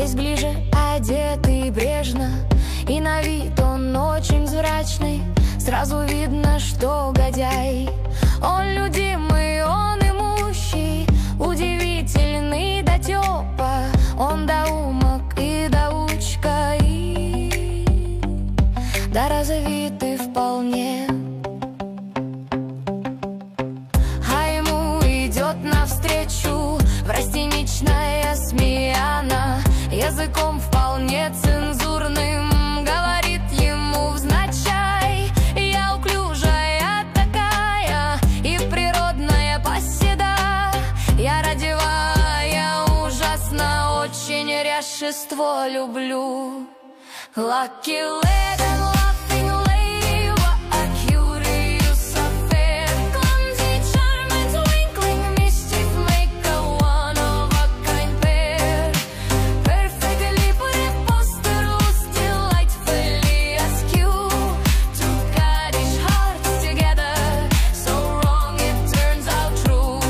Подкралась ближе, одетый брежно, и на вид он очень зрачный. Сразу видно, что годяй. Он любимый, он имущий, удивительный дотёпа. Он доумок и доучка, и да развитый вполне. А ему идет навстречу врастеничная смеяна, языком вполне цензурным говорит ему взначай: я уклюжая такая и природная поседа, я родивая ужасно, очень ряшество люблю. Lucky lady, laughing lady, what a curious affair. Clumsy, charming, twinkling, mischief maker, one of a kind pair. Perfectly preposterous, delightfully askew. Two caddish hearts together, so wrong it turns out true.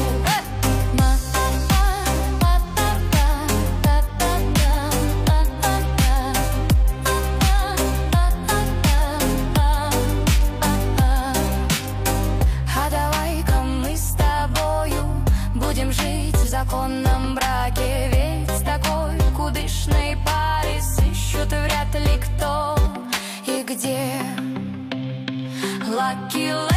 А давай-ка мы с тобою будем жить в законном браке, ведь с такой кудышной паре сыщут вряд ли кто и где. Lucky